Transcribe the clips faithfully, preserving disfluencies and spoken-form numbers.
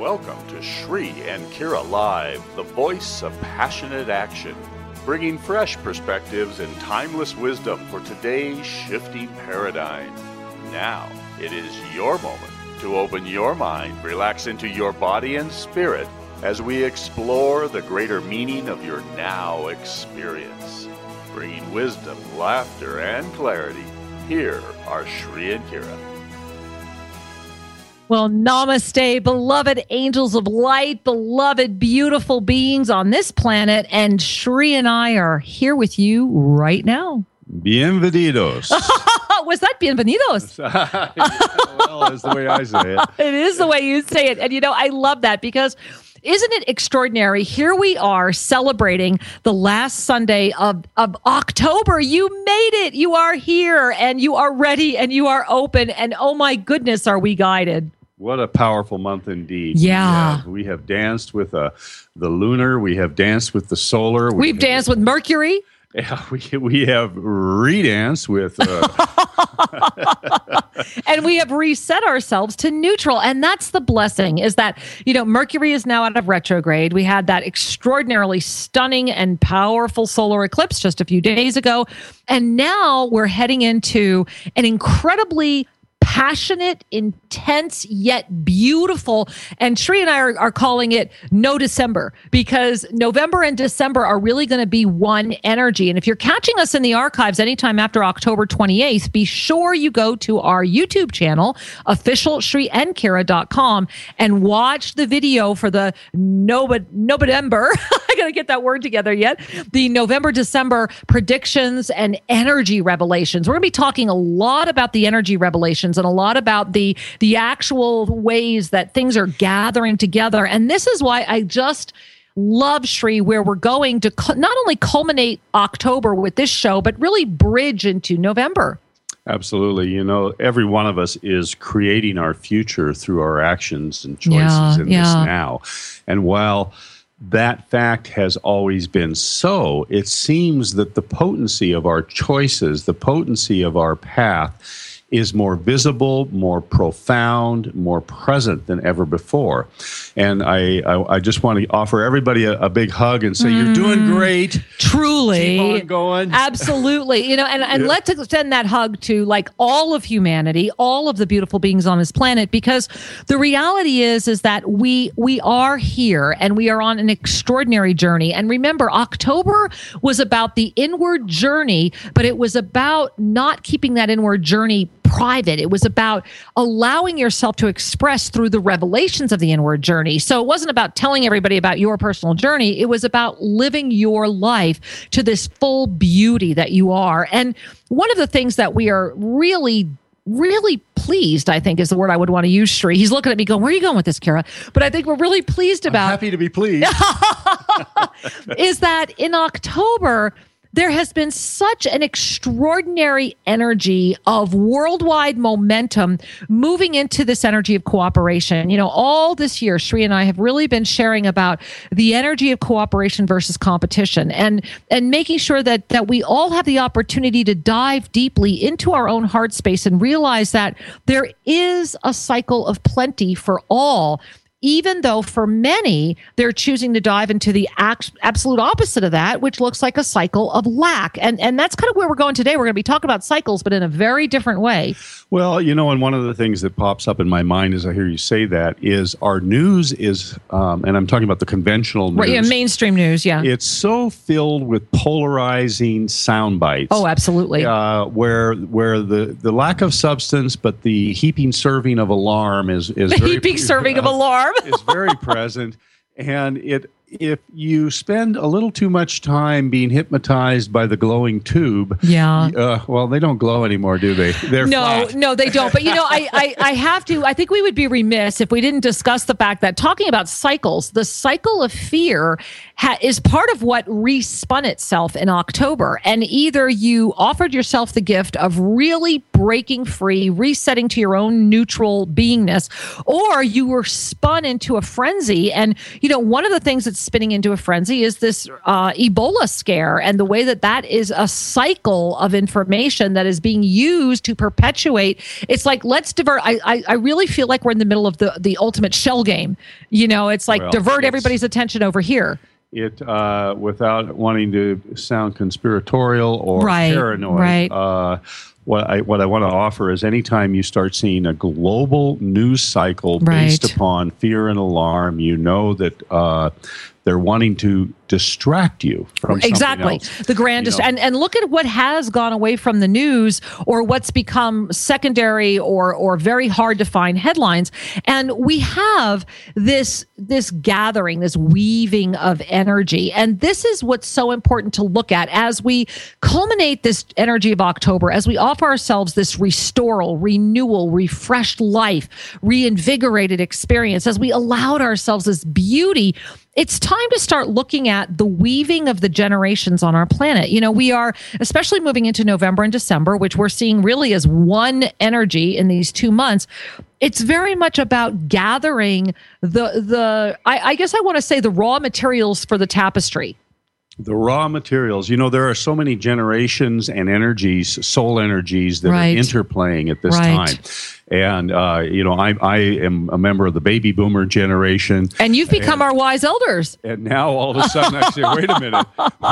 Welcome to Shri and Kira Live, the voice of passionate action, bringing fresh perspectives and timeless wisdom for today's shifting paradigm. Now, it is your moment to open your mind, relax into your body and spirit as we explore the greater meaning of your now experience. Bringing wisdom, laughter, and clarity, here are Shri and Kira. Well, namaste, beloved angels of light, beloved beautiful beings on this planet, and Shri and I are here with you right now. Bienvenidos. Was that bienvenidos? Well, that's the way I say it. It is the way you say it. And you know, I love that because isn't it extraordinary? Here we are celebrating the last Sunday of, of October. You made it. You are here and you are ready and you are open. And oh my goodness, are we guided? What a powerful month indeed. Yeah. We have, we have danced with uh, the lunar. We have danced with the solar. We We've danced with Mercury. Yeah, we, we have re-danced with... Uh, and we have reset ourselves to neutral. And that's the blessing is that, you know, Mercury is now out of retrograde. We had that extraordinarily stunning and powerful solar eclipse just a few days ago. And now we're heading into an incredibly passionate, intense, yet beautiful. And Shri and I are, are calling it No December because November and December are really going to be one energy. And if you're catching us in the archives anytime after October twenty-eighth, be sure you go to our YouTube channel, official shri and kira dot com, and watch the video for the November. I got to get that word together yet. The November, December predictions and energy revelations. We're going to be talking a lot about the energy revelations and a lot about the the actual ways that things are gathering together. And this is why I just love, Shri, where we're going to cu- not only culminate October with this show, but really bridge into November. Absolutely. You know, every one of us is creating our future through our actions and choices Yeah, in yeah. this now. And while that fact has always been so, it seems that the potency of our choices, the potency of our path, is more visible, more profound, more present than ever before. And I I, I just want to offer everybody a, a big hug and say, mm, you're doing great. Truly. Keep on going. Absolutely. You know, and, and Yeah. let's extend that hug to like all of humanity, all of the beautiful beings on this planet, because the reality is, is that we we are here and we are on an extraordinary journey. And remember, October was about the inward journey, but it was about not keeping that inward journey private. It was about allowing yourself to express through the revelations of the inward journey. So it wasn't about telling everybody about your personal journey. It was about living your life to this full beauty that you are. And one of the things that we are really really pleased, I think is the word I would want to use, Shri. He's looking at me going, where are you going with this, Kira? But I think we're really pleased about I'm happy to be pleased. is that in October, there has been such an extraordinary energy of worldwide momentum moving into this energy of cooperation. You know, all this year, Shri and I have really been sharing about the energy of cooperation versus competition and, and making sure that, that we all have the opportunity to dive deeply into our own heart space and realize that there is a cycle of plenty for all, even though for many, they're choosing to dive into the act, absolute opposite of that, which looks like a cycle of lack. And, and that's kind of where we're going today. We're going to be talking about cycles, but in a very different way. Well, you know, and one of the things that pops up in my mind as I hear you say that is our news is, um, and I'm talking about the conventional news. Right, yeah, mainstream news, yeah. It's so filled with polarizing sound bites. Oh, absolutely. Uh, where where the, the lack of substance, but the heaping serving of alarm is is The very, heaping serving of alarm. is very present, and it if you spend a little too much time being hypnotized by the glowing tube, Yeah. uh, well, they don't glow anymore, do they? They're No, flat. no, they don't. But, you know, I, I, I have to, I think we would be remiss if we didn't discuss the fact that talking about cycles, the cycle of fear ha- is part of what respun itself in October. And either you offered yourself the gift of really breaking free, resetting to your own neutral beingness, or you were spun into a frenzy. And, you know, one of the things that's spinning into a frenzy is this uh, Ebola scare, and the way that that is a cycle of information that is being used to perpetuate. It's like, let's divert. I, I, I really feel like we're in the middle of the, the ultimate shell game. You know, it's like well, divert everybody's attention over here. It, uh, without wanting to sound conspiratorial or right, paranoid, right. Uh, what I what I want to offer is anytime you start seeing a global news cycle based right. upon fear and alarm, you know that uh, they're wanting to distract you from exactly else. the grandest. You know? and and look at what has gone away from the news, or what's become secondary or or very hard to find headlines. And we have this this gathering, this weaving of energy, and this is what's so important to look at as we culminate this energy of October, as we offer ourselves this restoral, renewal, refreshed life, reinvigorated experience, as we allowed ourselves this beauty. It's time to start looking at the weaving of the generations on our planet. You know, we are, especially moving into November and December, which we're seeing really as one energy in these two months. It's very much about gathering the, the I, I guess I want to say the raw materials for the tapestry. The raw materials. You know, there are so many generations and energies, soul energies that right. are interplaying at this right. time. And, uh, you know, I, I am a member of the baby boomer generation. And you've become and, our wise elders. And now all of a sudden I say, wait a minute.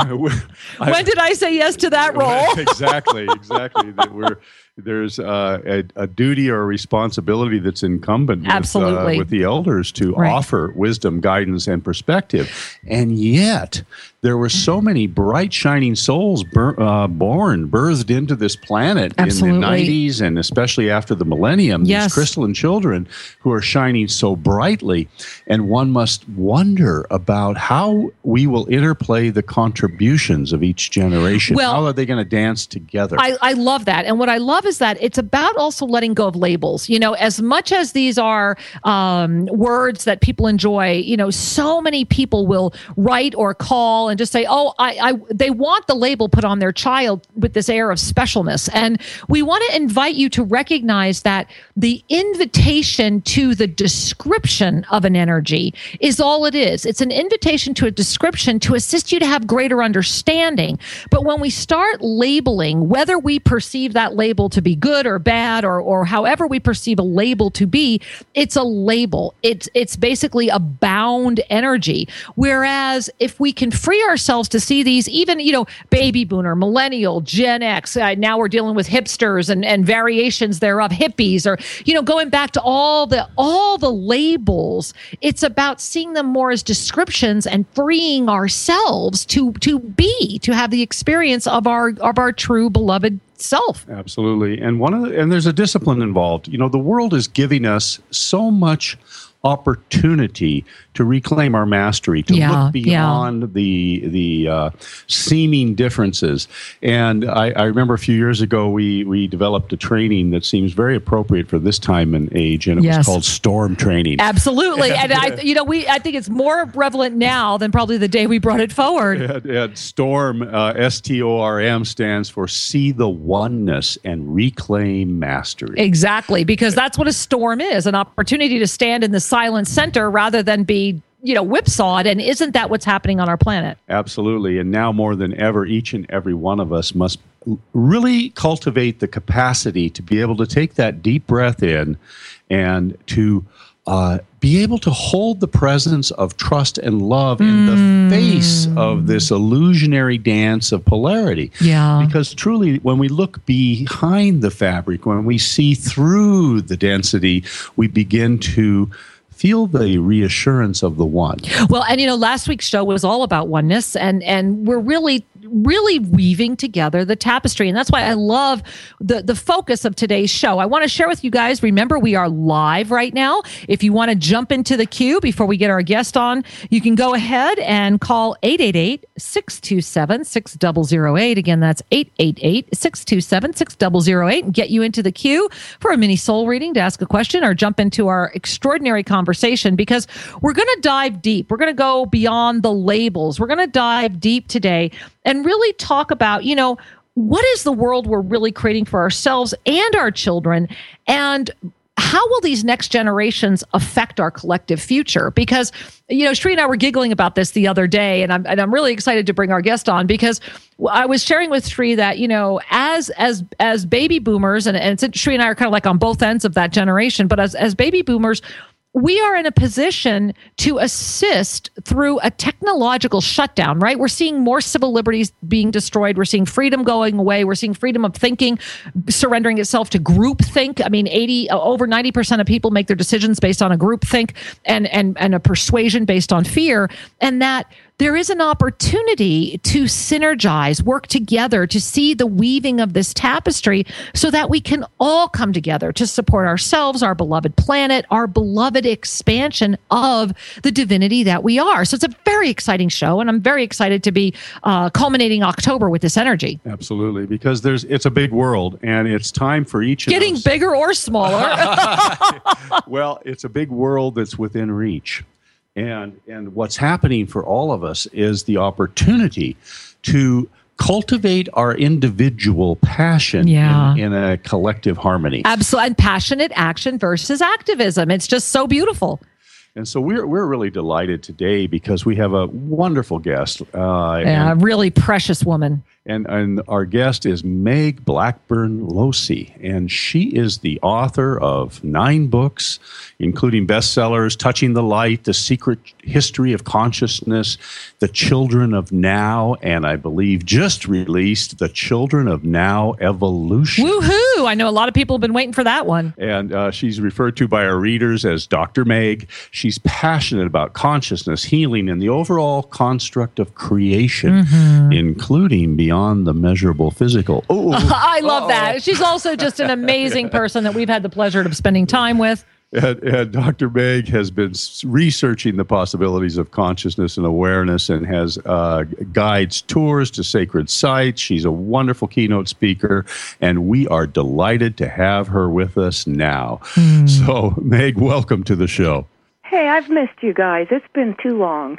I, when did I say yes to that role? exactly, exactly. That we're There's uh, a, a duty or a responsibility that's incumbent with, Absolutely. Uh, with the elders to right. offer wisdom, guidance, and perspective. And yet, there were so many bright, shining souls bur- uh, born, birthed into this planet Absolutely. in the nineties, and especially after the millennium, yes. these crystalline children who are shining so brightly. And one must wonder about how we will interplay the contributions of each generation. Well, how are they going to dance together? I, I love that. And what I love is that it's about also letting go of labels. You know, as much as these are um, words that people enjoy, you know, so many people will write or call and just say, oh, I, I, they want the label put on their child with this air of specialness. And we want to invite you to recognize that the invitation to the description of an energy is all it is. It's an invitation to a description to assist you to have greater understanding. But when we start labeling, whether we perceive that label to be good or bad, or or however we perceive a label to be, it's a label. It's it's basically a bound energy. Whereas if we can free ourselves to see these, even, you know, baby boomer, millennial, Gen X, uh, now we're dealing with hipsters and, and variations thereof, hippies, or, you know, going back to all the all the labels, it's about seeing them more as descriptions and freeing ourselves to to be, to have the experience of our of our true beloved self. Absolutely. And one of the, and there's a discipline involved. You know, the world is giving us so much opportunity to reclaim our mastery, to yeah, look beyond yeah. the the uh, seeming differences. And I, I remember a few years ago, we we developed a training that seems very appropriate for this time and age, and it yes. was called Storm Training. Absolutely. And I, you know, we I think it's more prevalent now than probably the day we brought it forward. And, and Storm, uh, S T O R M, stands for See the Oneness and Reclaim Mastery. Exactly, because that's what a storm is, an opportunity to stand in the silent center rather than be, you know, whipsawed. And isn't that what's happening on our planet? Absolutely. And now more than ever, each and every one of us must really cultivate the capacity to be able to take that deep breath in and to uh, be able to hold the presence of trust and love mm. in the face of this illusionary dance of polarity. Yeah. Because truly, when we look behind the fabric, when we see through the density, we begin to feel the reassurance of the one. Well, and you know, last week's show was all about oneness, and and we're really, really weaving together the tapestry. And that's why I love the, the focus of today's show. I want to share with you guys, remember, we are live right now. If you want to jump into the queue before we get our guest on, you can go ahead and call eight eight eight, six two seven, six zero zero eight. Again, that's eight eight eight, six two seven, six zero zero eight, and get you into the queue for a mini soul reading to ask a question or jump into our extraordinary conversation. Conversation, because we're going to dive deep. We're going to go beyond the labels. We're going to dive deep today and really talk about, you know, what is the world we're really creating for ourselves and our children, and how will these next generations affect our collective future? Because, you know, Sri and I were giggling about this the other day, and I'm and I'm really excited to bring our guest on, because I was sharing with Sri that, you know, as as as baby boomers, and, and Sri and I are kind of like on both ends of that generation, but as as baby boomers, we are in a position to assist through a technological shutdown, right? We're seeing more civil liberties being destroyed. We're seeing freedom going away. We're seeing freedom of thinking surrendering itself to groupthink. I mean, eighty over ninety percent of people make their decisions based on a groupthink and and and a persuasion based on fear, and that there is an opportunity to synergize, work together, to see the weaving of this tapestry so that we can all come together to support ourselves, our beloved planet, our beloved expansion of the divinity that we are. So it's a very exciting show, and I'm very excited to be uh, culminating October with this energy. Absolutely, because there's it's a big world, and it's time for each of Getting those. bigger or smaller. Well, it's a big world that's within reach. And and what's happening for all of us is the opportunity to cultivate our individual passion Yeah. in, in a collective harmony. Absolutely. And passionate action versus activism. It's just so beautiful. And so we're we're really delighted today because we have a wonderful guest. Uh, Yeah, and, a really precious woman. and and our guest is Meg Blackburn Losey, and she is the author of nine books, including bestsellers Touching the Light, The Secret History of Consciousness, The Children of Now, and I believe just released The Children of Now Evolution. Woohoo! I know a lot of people have been waiting for that one. And uh, she's referred to by our readers as Doctor Meg. She's passionate about consciousness, healing, and the overall construct of creation, Mm-hmm. including beyond the measurable physical. Oh, I love that. She's also just an amazing person that we've had the pleasure of spending time with. And, and Doctor Meg has been s- researching the possibilities of consciousness and awareness, and has uh, guides tours to sacred sites. She's a wonderful keynote speaker, and we are delighted to have her with us now. Mm. So, Meg, welcome to the show. Hey, I've missed you guys. It's been too long.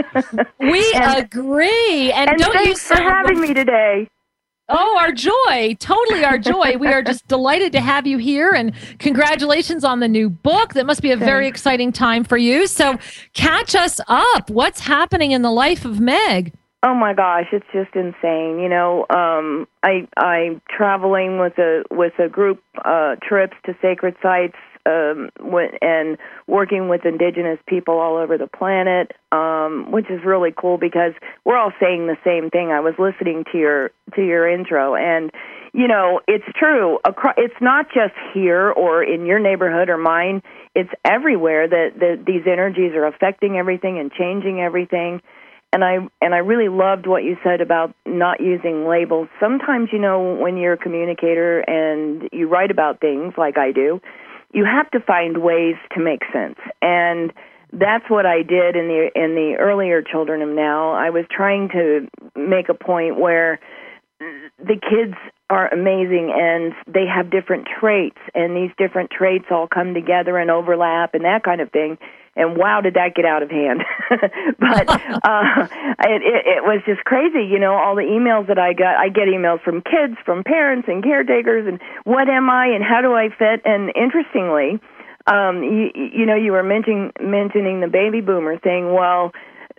We And- agree. And, and don't you thanks for sound having me today. Oh, our joy. Totally our joy. We are just delighted to have you here, and congratulations on the new book. That must be a very Thanks. exciting time for you. So catch us up. What's happening in the life of Meg? Oh my gosh, it's just insane. You know, um, I I'm traveling with a with a group uh, trips to sacred sites, um, with, and working with indigenous people all over the planet, um, which is really cool because we're all saying the same thing. I was listening to your to your intro, and you know, it's true. Acro- It's not just here or in your neighborhood or mine. It's everywhere that, that these energies are affecting everything and changing everything. And I and I really loved what you said about not using labels. Sometimes, you know, when you're a communicator and you write about things like I do, you have to find ways to make sense. And that's what I did in the in the earlier Children of Now. I was trying to make a point where the kids are amazing and they have different traits, and these different traits all come together and overlap and that kind of thing. And wow, did that get out of hand. But uh, it, it, it was just crazy, you know, all the emails that I got. I get emails from kids, from parents and caretakers, and what am I and how do I fit? And interestingly, um, you, you know, you were mentioning, mentioning the baby boomer thing. Well,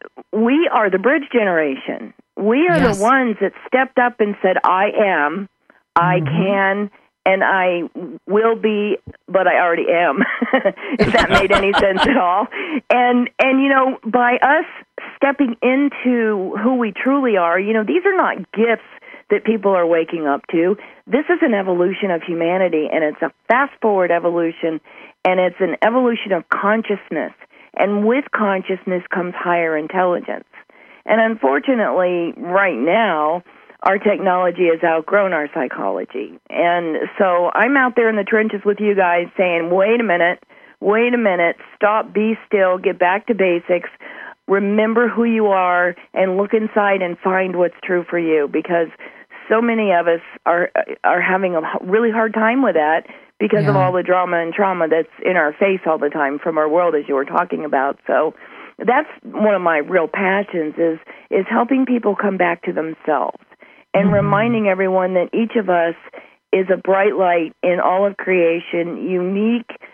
we are the bridge generation. We are Yes. the ones that stepped up and said, I am, I Mm-hmm. can, and I will be, but I already am, if that made any sense at all. And, and, you know, by us stepping into who we truly are, you know, these are not gifts that people are waking up to. This is an evolution of humanity, and it's a fast-forward evolution, and it's an evolution of consciousness. And with consciousness comes higher intelligence. And unfortunately, right now, our technology has outgrown our psychology. And so I'm out there in the trenches with you guys saying, wait a minute, wait a minute, stop, be still, get back to basics, remember who you are, and look inside and find what's true for you, because so many of us are are having a really hard time with that because of Yeah. all the drama and trauma that's in our face all the time from our world, as you were talking about. So that's one of my real passions is is helping people come back to themselves and Mm-hmm. reminding everyone that each of us is a bright light in all of creation, unique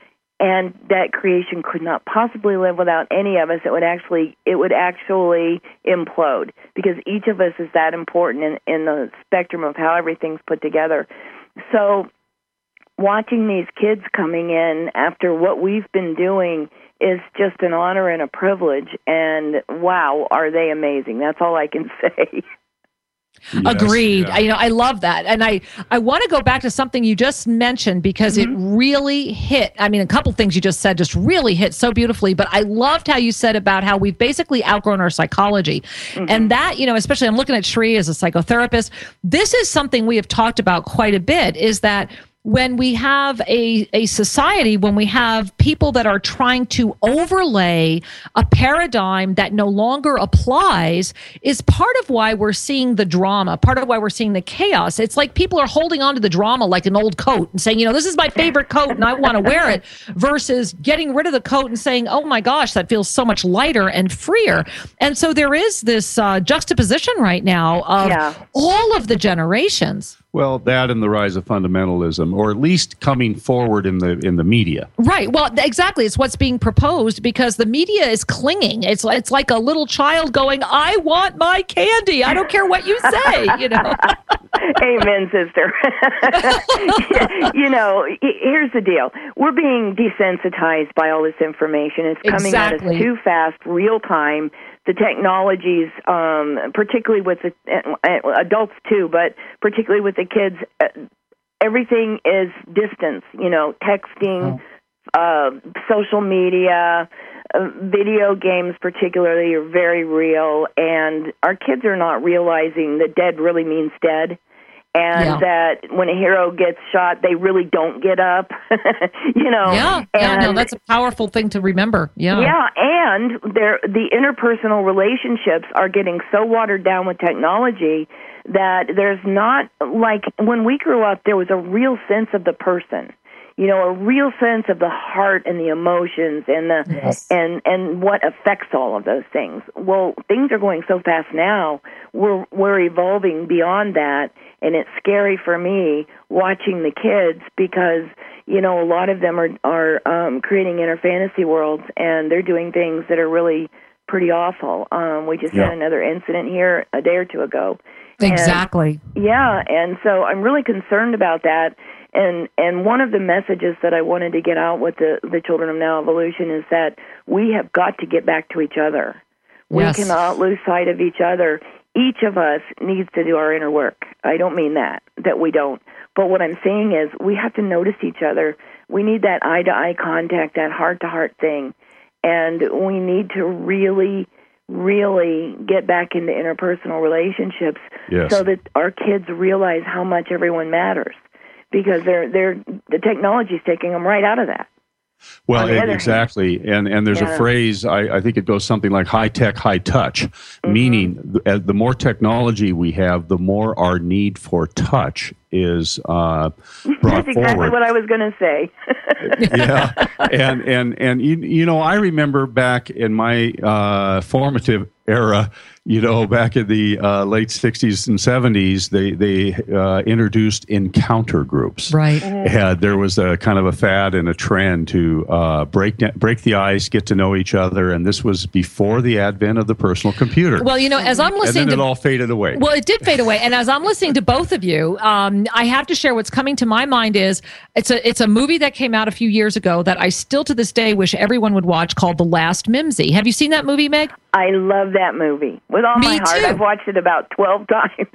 and that creation could not possibly live without any of us. It would actually, it would actually implode, because each of us is that important in, in the spectrum of how everything's put together. So watching these kids coming in after what we've been doing is just an honor and a privilege, and wow, are they amazing. That's all I can say. Yes, Agreed. Yeah. I, you know, I love that. And I, I want to go back to something you just mentioned, because mm-hmm. it really hit. I mean, a couple things you just said just really hit so beautifully, but I loved how you said about how we've basically outgrown our psychology. Mm-hmm. And that, you know, especially I'm looking at Sri as a psychotherapist. This is something we have talked about quite a bit, is that when we have a, a society, when we have people that are trying to overlay a paradigm that no longer applies, is part of why we're seeing the drama, part of why we're seeing the chaos. It's like people are holding on to the drama like an old coat and saying, you know, this is my favorite coat and I want to wear it, versus getting rid of the coat and saying, oh my gosh, that feels so much lighter and freer. And so there is this uh, juxtaposition right now of yeah. all of the generations. Well, that and the rise of fundamentalism, or at least coming forward in the in the media. Right. Well, exactly. It's what's being proposed, because the media is clinging. It's it's like a little child going, "I want my candy. I don't care what you say." You know. Amen, sister. You know, here's the deal: we're being desensitized by all this information. It's coming exactly. at us too fast, real time. The technologies, um, particularly with the uh, adults too, but particularly with the kids, uh, everything is distance. You know, texting, oh. uh, social media, uh, video games particularly are very real, and our kids are not realizing that dead really means dead. And yeah. that when a hero gets shot, they really don't get up, you know. Yeah, and, yeah, no, that's a powerful thing to remember. Yeah, yeah, and the interpersonal relationships are getting so watered down with technology that there's not, like, when we grew up, there was a real sense of the person. You know, a real sense of the heart and the emotions and the yes. and and what affects all of those things. Well, things are going so fast now. We're we're evolving beyond that, and it's scary for me watching the kids, because you know a lot of them are are um, creating inner fantasy worlds, and they're doing things that are really pretty awful. Um, we just yeah. had another incident here a day or two ago. Exactly. And, yeah, and so I'm really concerned about that. And and one of the messages that I wanted to get out with the, the Children of Now Evolution is that we have got to get back to each other. Yes. We cannot lose sight of each other. Each of us needs to do our inner work. I don't mean that, that we don't. But what I'm saying is we have to notice each other. We need that eye-to-eye contact, that heart-to-heart thing. And we need to really, really get back into interpersonal relationships yes. so that our kids realize how much everyone matters. Because they're they're the technology's taking them right out of that. Well, it, exactly, and and there's yeah. a phrase, I, I think it goes something like high tech, high touch, mm-hmm. meaning the, the more technology we have, the more our need for touch is uh, brought That's exactly forward. what I was going to say. Yeah, and and and you, you know, I remember back in my uh, formative era, you know, back in the uh, late sixties and seventies, they they uh, introduced encounter groups. Right. Mm-hmm. And there was a kind of a fad and a trend to uh, break break the ice, get to know each other, and this was before the advent of the personal computer. Well, you know, as I'm listening, and then to, it all faded away. Well, it did fade away, and as I'm listening to both of you, um, I have to share what's coming to my mind is it's a it's a movie that came out a few years ago that I still to this day wish everyone would watch, called The Last Mimsy. Have you seen that movie, Meg? I love that movie with all Me my heart. too. I've watched it about twelve times.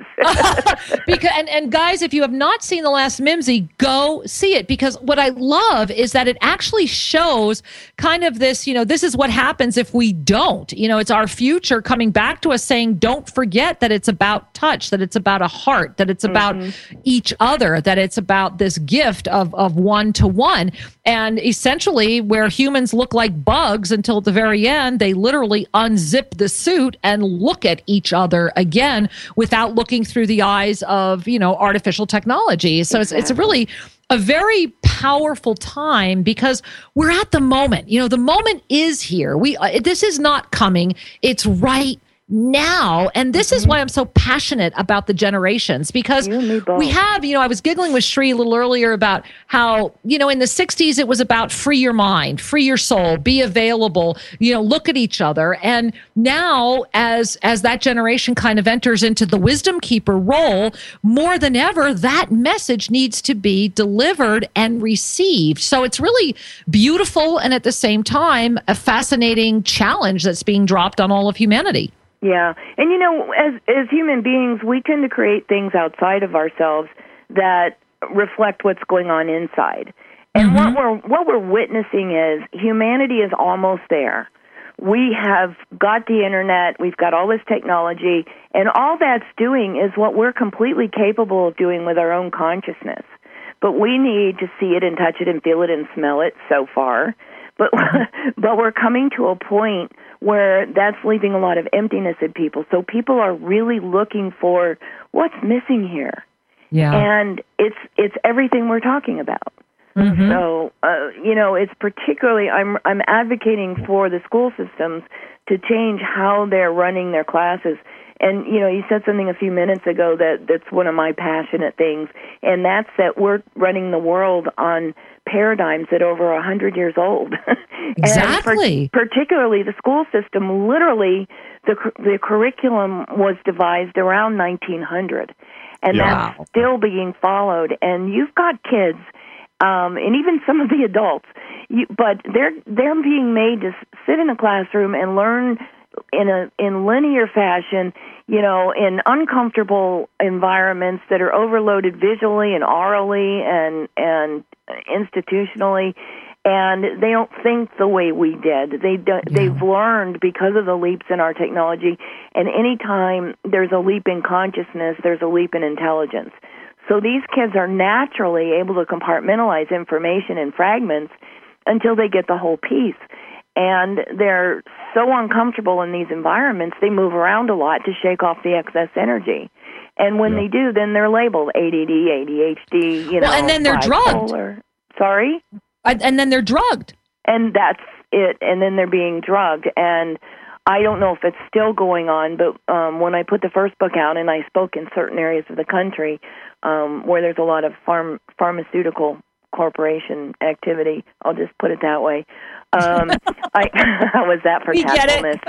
because and, and guys, if you have not seen The Last Mimsy, go see it, because what I love is that it actually shows kind of this, you know, this is what happens if we don't. You know, it's our future coming back to us saying, don't forget that it's about touch, that it's about a heart, that it's about mm-hmm. each other, that it's about this gift of of one to one. And essentially, where humans look like bugs until at the very end, they literally unzip the suit and look at each other again without looking through the eyes of, you know, artificial technology. So exactly. it's, it's really a very powerful time, because we're at the moment. You know, the moment is here. We uh, this is not coming. It's right now, and this mm-hmm. is why I'm so passionate about the generations, because we have, you know, I was giggling with Shri a little earlier about how, you know, in the sixties, it was about free your mind, free your soul, be available, you know, look at each other. And now as, as that generation kind of enters into the wisdom keeper role, more than ever, that message needs to be delivered and received. So it's really beautiful. And at the same time, a fascinating challenge that's being dropped on all of humanity. Yeah. And, you know, as as human beings, we tend to create things outside of ourselves that reflect what's going on inside. And mm-hmm. what we're what we're witnessing is humanity is almost there. We have got the internet, we've got all this technology, and all that's doing is what we're completely capable of doing with our own consciousness. But we need to see it and touch it and feel it and smell it so far. But but we're coming to a point where that's leaving a lot of emptiness in people. So people are really looking for what's missing here. Yeah. And it's it's everything we're talking about. Mm-hmm. So, uh, you know, it's particularly, I'm I'm advocating for the school systems to change how they're running their classes. And, you know, you said something a few minutes ago that, that's one of my passionate things, and that's that we're running the world on paradigms that are over one hundred years old. Exactly. For, particularly the school system, literally the the curriculum was devised around nineteen hundred, and yeah. that's still being followed. And you've got kids, um, and even some of the adults, you, but they're they're being made to sit in a classroom and learn in a in linear fashion, you know, in uncomfortable environments that are overloaded visually and orally and and institutionally, and they don't think the way we did. They do, yeah. They've learned because of the leaps in our technology, and anytime there's a leap in consciousness, there's a leap in intelligence. So these kids are naturally able to compartmentalize information in fragments until they get the whole piece. And they're so uncomfortable in these environments, they move around a lot to shake off the excess energy. And when yeah. they do, then they're labeled A D D, A D H D, you know, well, and then they're bipolar. drugged. Sorry? And then they're drugged. And that's it. And then they're being drugged. And I don't know if it's still going on, but um, when I put the first book out, and I spoke in certain areas of the country um, where there's a lot of farm pharmaceutical corporation activity, I'll just put it that way. Um, I was that for tactfulness.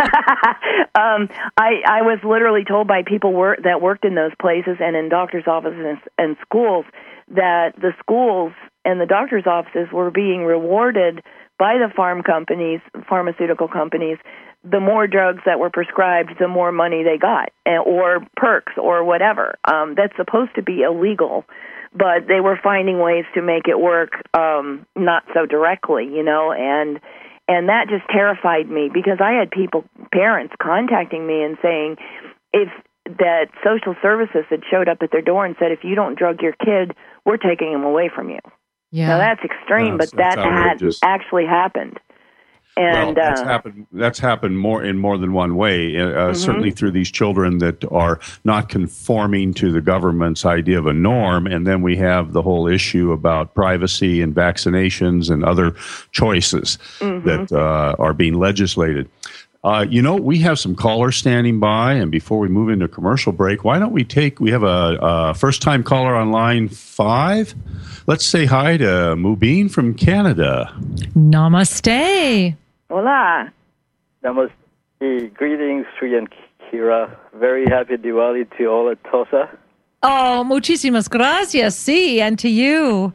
um, I I was literally told by people work, that worked in those places and in doctors' offices and, and schools that the schools and the doctors' offices were being rewarded by the farm companies, pharmaceutical companies. The more drugs that were prescribed, the more money they got, or perks, or whatever. Um, that's supposed to be illegal. But they were finding ways to make it work, um, not so directly, you know, and and that just terrified me because I had people, parents, contacting me and saying if that social services had showed up at their door and said, if you don't drug your kid, we're taking him away from you. Yeah. Now that's extreme, that's, but that had actually happened. And well, that's uh, happened. That's happened more in more than one way. Uh, mm-hmm. Certainly through these children that are not conforming to the government's idea of a norm, and then we have the whole issue about privacy and vaccinations and other choices mm-hmm. that uh, are being legislated. Uh, you know, we have some callers standing by, and before we move into commercial break, why don't we take? We have a, a first-time caller on line five. Let's say hi to Mubin from Canada. Namaste. Hola. Namaste. Greetings, Sri and Kira. Very happy Diwali to all at Tosa. Oh, muchísimas gracias. Sí, and to you.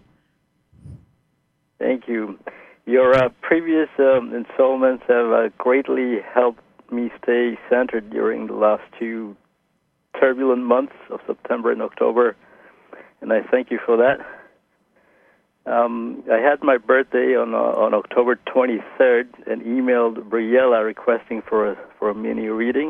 Thank you. Your uh, previous um, installments have uh, greatly helped me stay centered during the last two turbulent months of September and October, and I thank you for that. Um, I had my birthday on uh, on October twenty-third and emailed Briella requesting for a for a mini reading,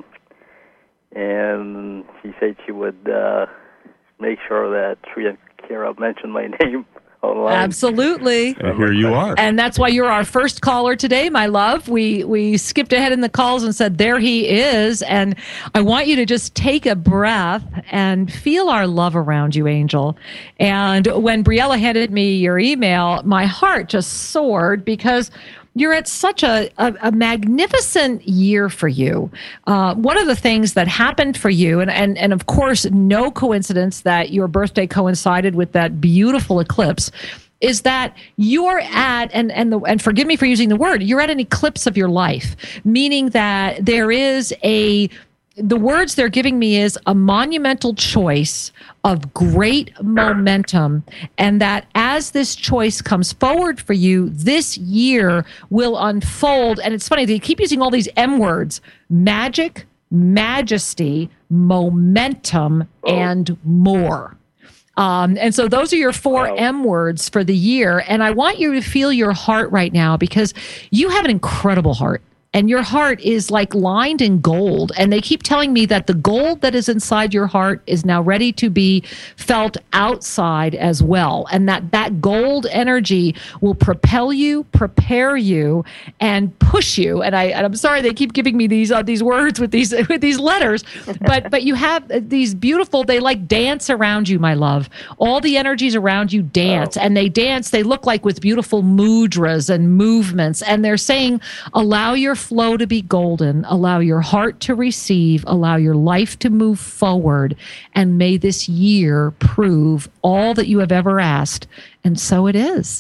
and she said she would uh, make sure that Sri and Kira mentioned my name online. Absolutely. And here you are. And that's why you're our first caller today, my love. We we skipped ahead in the calls and said, there he is. And I want you to just take a breath and feel our love around you, Angel. And when Briella handed me your email, my heart just soared because you're at such a, a, a magnificent year for you. Uh, one of the things that happened for you, and, and, and of course, no coincidence that your birthday coincided with that beautiful eclipse, is that you're at, and and the, and forgive me for using the word, you're at an eclipse of your life, meaning that there is a, the words they're giving me is a monumental choice of great momentum, and that as this choice comes forward for you, this year will unfold. And it's funny, they keep using all these M words: magic, majesty, momentum, oh. and more. Um, and so those are your four wow. M words for the year. And I want you to feel your heart right now, because you have an incredible heart. And your heart is like lined in gold. And they keep telling me that the gold that is inside your heart is now ready to be felt outside as well. And that that gold energy will propel you, prepare you, and push you. And I and I'm sorry they keep giving me these uh, these words with these with these letters, but but you have these beautiful, they like dance around you, my love. All the energies around you dance, oh. and they dance. They look like with beautiful mudras and movements, and they're saying, allow your flow to be golden, allow your heart to receive, allow your life to move forward, and may this year prove all that you have ever asked. And so it is.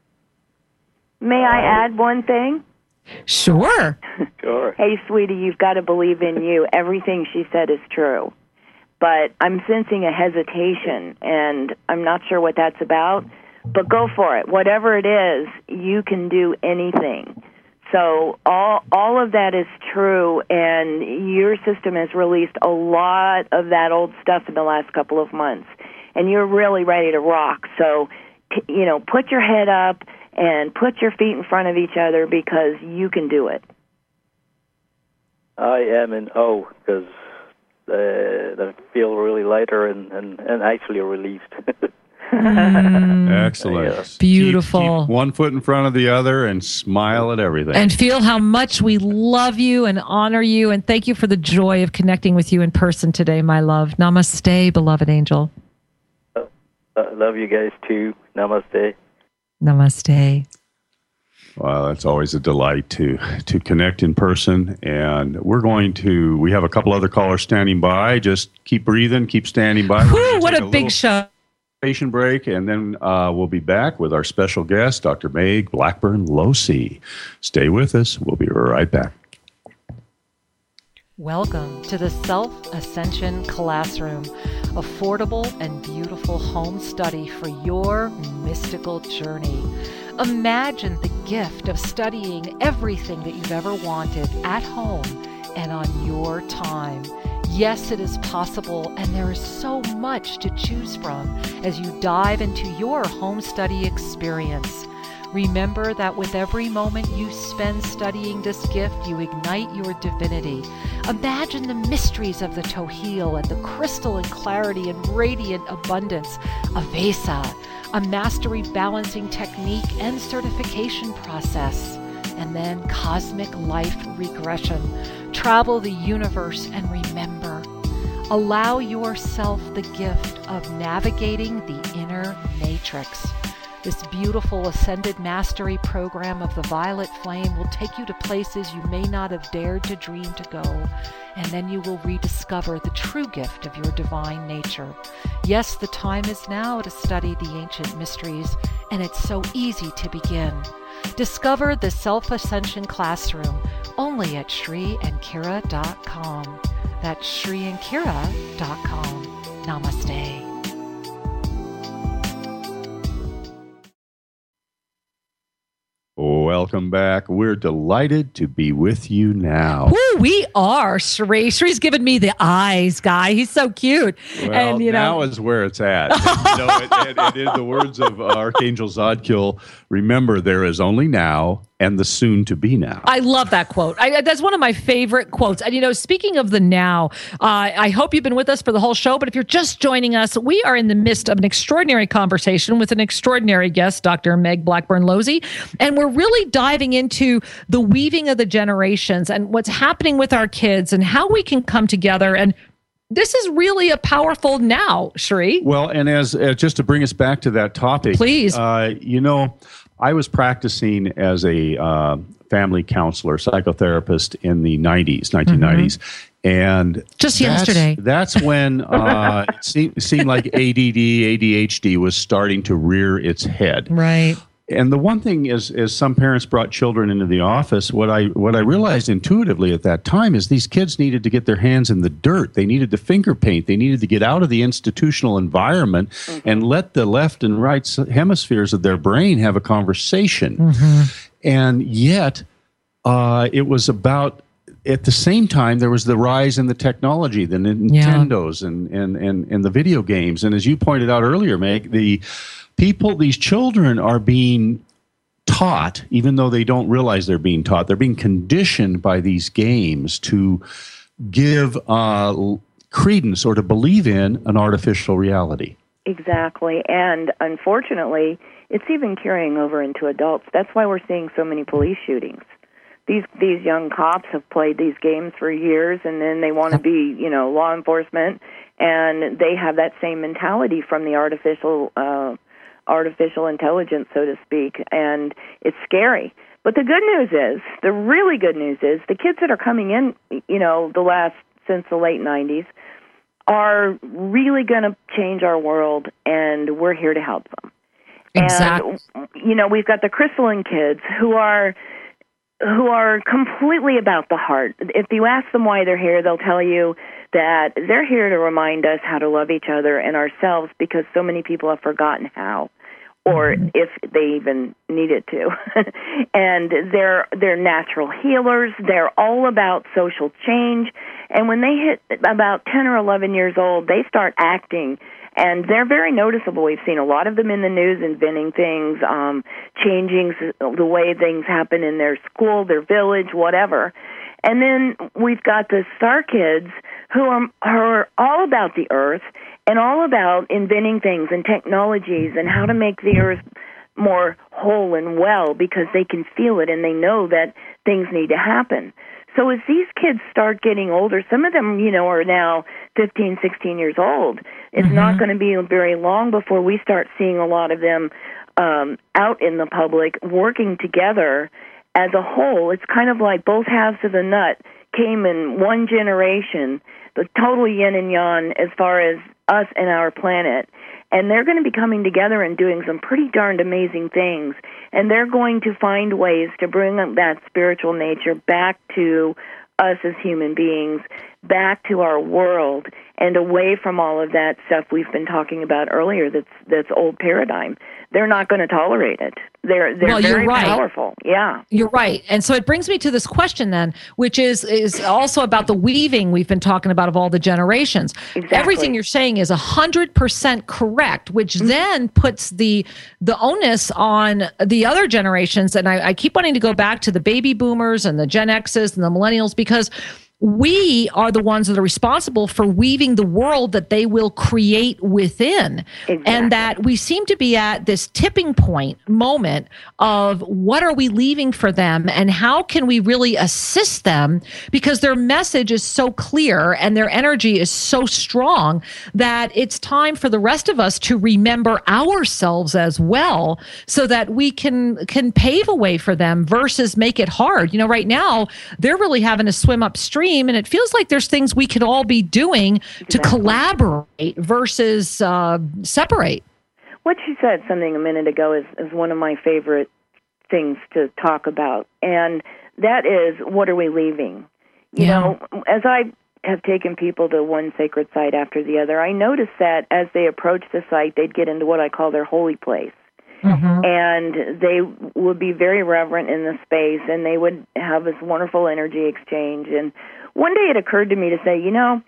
May I add one thing? Sure. Sure. Hey, sweetie, you've got to believe in you. Everything she said is true. But I'm sensing a hesitation, and I'm not sure what that's about. But go for it. Whatever it is, you can do anything. So all all of that is true, and your system has released a lot of that old stuff in the last couple of months, and you're really ready to rock. So, t- you know, put your head up and put your feet in front of each other, because you can do it. I am in awe, because uh, I feel really lighter and, and, and actually relieved. Mm. Excellent. Yeah. Beautiful. Keep, keep one foot in front of the other and smile at everything. And feel how much we love you and honor you. And thank you for the joy of connecting with you in person today, my love. Namaste, beloved angel. I uh, love you guys too. Namaste. Namaste. Well, that's always a delight to to connect in person. And we're going to, we have a couple other callers standing by. Just keep breathing, keep standing by. Whew, what a, a big show. Station break, and then uh, we'll be back with our special guest, Doctor Meg Blackburn Losey. Stay with us. We'll be right back. Welcome to the Self Ascension Classroom, affordable and beautiful home study for your mystical journey. Imagine the gift of studying everything that you've ever wanted at home and on your time. Yes, it is possible, and there is so much to choose from as you dive into your home study experience. Remember that with every moment you spend studying this gift, you ignite your divinity. Imagine the mysteries of the Tohil and the crystal and clarity and radiant abundance of Avesa, a mastery balancing technique and certification process, and then cosmic life regression. Travel the universe and remember, allow yourself the gift of navigating the inner matrix. This beautiful Ascended Mastery program of the Violet Flame will take you to places you may not have dared to dream to go, and then you will rediscover the true gift of your divine nature. Yes, the time is now to study the ancient mysteries, and it's so easy to begin. Discover the Self-Ascension Classroom only at Shri and Kira dot com. That's Shri and Kira dot com. Namaste. Welcome back. We're delighted to be with you now. Woo, we are, Shri. Shri's giving me the eyes, guy. He's so cute. Well, and, you now know, is where it's at. And, you know, and, and, and in the words of Archangel Zadkiel, remember, there is only now and the soon to be now. I love that quote. I, that's one of my favorite quotes. And, you know, speaking of the now, uh, I hope you've been with us for the whole show. But if you're just joining us, we are in the midst of an extraordinary conversation with an extraordinary guest, Doctor Meg Blackburn Losey. And we're really diving into the weaving of the generations and what's happening with our kids and how we can come together. And this is really a powerful now, Shri. Well, and as uh, just to bring us back to that topic, please, uh, you know, I was practicing as a uh, family counselor, psychotherapist in the nineties, nineteen nineties. Mm-hmm. And just that's, yesterday, that's when uh, it seemed, seemed like A D D, A D H D was starting to rear its head. Right. And the one thing is, as some parents brought children into the office, what I what I realized intuitively at that time is these kids needed to get their hands in the dirt. They needed to finger paint. They needed to get out of the institutional environment mm-hmm. and let the left and right hemispheres of their brain have a conversation. Mm-hmm. And yet, uh, it was about, at the same time, there was the rise in the technology, the Nintendos yeah. and, and, and, and the video games. And as you pointed out earlier, Meg, the people, these children are being taught, even though they don't realize they're being taught, they're being conditioned by these games to give uh, credence or to believe in an artificial reality. Exactly. And unfortunately, it's even carrying over into adults. That's why we're seeing so many police shootings. These these young cops have played these games for years, and then they want to be, you know, law enforcement, and they have that same mentality from the artificial uh artificial intelligence, so to speak, and it's scary. But the good news is, the really good news is, the kids that are coming in, you know, the last, since the late nineties, are really going to change our world, and we're here to help them. Exactly. And, you know, we've got the crystalline kids who are who are completely about the heart. If you ask them why they're here, they'll tell you that they're here to remind us how to love each other and ourselves, because so many people have forgotten how, or if they even needed to. And they're they're natural healers. They're all about social change. And when they hit about ten or eleven years old, they start acting. And they're very noticeable. We've seen a lot of them in the news inventing things, um, changing the way things happen in their school, their village, whatever. And then we've got the star kids who are, are all about the earth and all about inventing things and technologies and how to make the earth more whole and well, because they can feel it and they know that things need to happen. So as these kids start getting older, some of them, you know, are now fifteen, sixteen years old. It's mm-hmm. not going to be very long before we start seeing a lot of them um, out in the public working together as a whole. It's kind of like both halves of the nut came in one generation, the total yin and yang as far as us and our planet. And they're going to be coming together and doing some pretty darned amazing things. And they're going to find ways to bring that spiritual nature back to us as human beings, back to our world, and away from all of that stuff we've been talking about earlier that's that's old paradigm. They're not going to tolerate it. They're they're well, very you're right. powerful. Yeah. You're right. And so it brings me to this question then, which is is also about the weaving we've been talking about of all the generations. Exactly. Everything you're saying is one hundred percent correct, which mm-hmm. then puts the the onus on the other generations. And I, I keep wanting to go back to the baby boomers and the Gen X's and the millennials, because we are the ones that are responsible for weaving the world that they will create within. Exactly. And that we seem to be at this tipping point moment of what are we leaving for them and how can we really assist them, because their message is so clear and their energy is so strong that it's time for the rest of us to remember ourselves as well, so that we can can pave a way for them versus make it hard. You know, right now they're really having to swim upstream, and it feels like there's things we could all be doing exactly. to collaborate versus uh, separate. What you said something a minute ago is, is one of my favorite things to talk about, and that is, what are we leaving? You yeah. know, as I have taken people to one sacred site after the other, I noticed that as they approach the site, they'd get into what I call their holy place. Mm-hmm. And they would be very reverent in the space, and they would have this wonderful energy exchange. And one day it occurred to me to say, you know,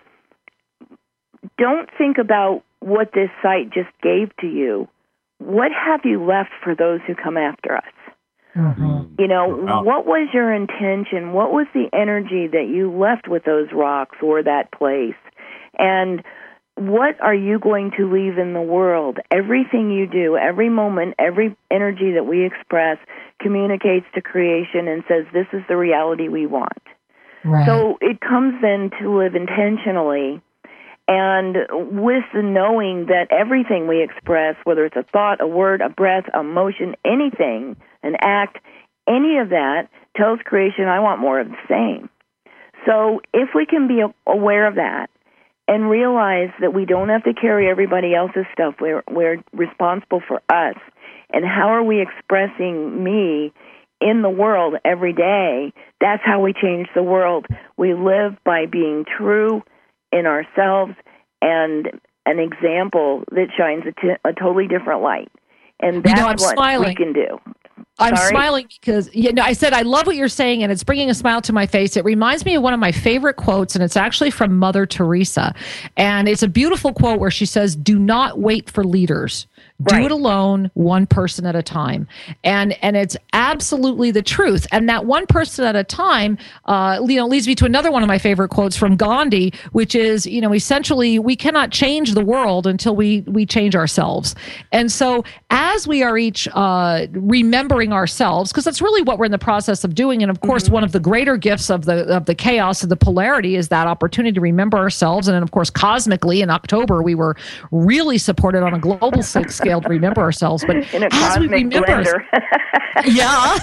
don't think about what this site just gave to you. What have you left for those who come after us? Mm-hmm. You know, wow. What was your intention? What was the energy that you left with those rocks or that place? And what are you going to leave in the world? Everything you do, every moment, every energy that we express communicates to creation and says, this is the reality we want. Right. So it comes then to live intentionally, and with the knowing that everything we express, whether it's a thought, a word, a breath, a motion, anything, an act, any of that tells creation, I want more of the same. So if we can be aware of that and realize that we don't have to carry everybody else's stuff, we're, we're responsible for us, and how are we expressing me in the world every day, that's how we change the world. We live by being true in ourselves and an example that shines a, t- a totally different light. And that's you know, I'm what smiling. we can do. I'm Sorry? smiling because you know, I said, I love what you're saying, and it's bringing a smile to my face. It reminds me of one of my favorite quotes, and it's actually from Mother Teresa. And it's a beautiful quote where she says, do not wait for leaders. Do Right. it alone, one person at a time. And and it's absolutely the truth. And that one person at a time, uh, you know, leads me to another one of my favorite quotes from Gandhi, which is, you know, essentially, we cannot change the world until we we change ourselves. And so as we are each uh, remembering ourselves, because that's really what we're in the process of doing. And of course, mm-hmm. one of the greater gifts of the of the chaos of the polarity is that opportunity to remember ourselves. And then, of course, cosmically in October, we were really supported on a global scale to remember ourselves, but in a as we remember, blender. yeah.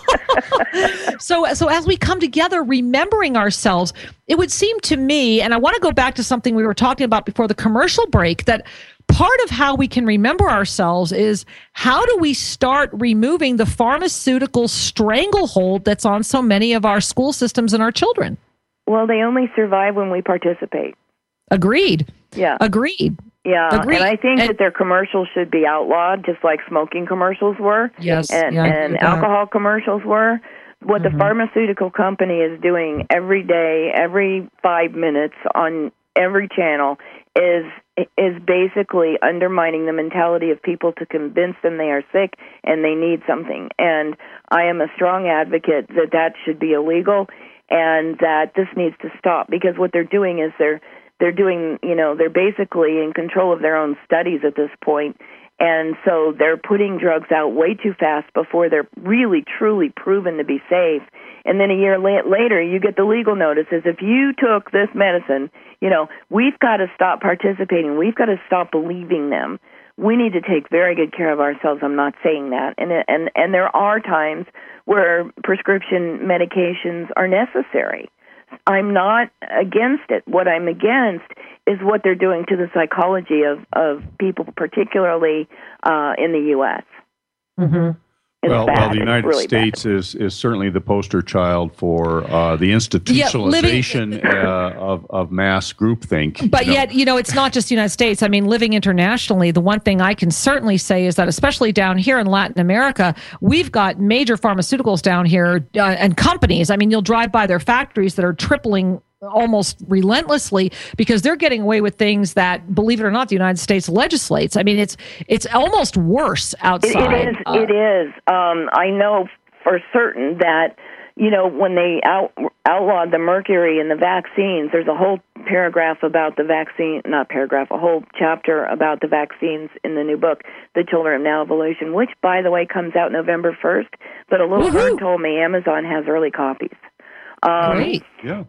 so, so as we come together, remembering ourselves, it would seem to me, and I want to go back to something we were talking about before the commercial break, that part of how we can remember ourselves is how do we start removing the pharmaceutical stranglehold that's on so many of our school systems and our children? Well, they only survive when we participate. Agreed. Yeah. Agreed. Yeah, Agreed. And I think and, that their commercials should be outlawed, just like smoking commercials were, yes, and, yeah, and alcohol commercials were. What mm-hmm. the pharmaceutical company is doing every day, every five minutes on every channel is is basically undermining the mentality of people to convince them they are sick and they need something. And I am a strong advocate that that should be illegal and that this needs to stop, because what they're doing is they're They're doing, you know, they're basically in control of their own studies at this point. And so they're putting drugs out way too fast before they're really, truly proven to be safe. And then a year la- later, you get the legal notices. If you took this medicine, you know, we've got to stop participating. We've got to stop believing them. We need to take very good care of ourselves. I'm not saying that. And and and there are times where prescription medications are necessary. I'm not against it. What I'm against is what they're doing to the psychology of, of people, particularly uh, in the U S Mm-hmm. Well, bad. well, the United really States is, is certainly the poster child for uh, the institutionalization yeah, living, uh, of, of mass groupthink. But you know. yet, you know, it's not just the United States. I mean, living internationally, the one thing I can certainly say is that, especially down here in Latin America, we've got major pharmaceuticals down here uh, and companies. I mean, you'll drive by their factories that are tripling almost relentlessly because they're getting away with things that, believe it or not, the United States legislates. I mean, it's it's almost worse outside. It, it is. Uh, it is. Um, I know for certain that, you know, when they out, outlawed the mercury in the vaccines, there's a whole paragraph about the vaccine, not paragraph, a whole chapter about the vaccines in the new book, The Children of Now Evolution, which, by the way, comes out November first. But a little Woohoo! bird told me Amazon has early copies. Um, Great. Yeah.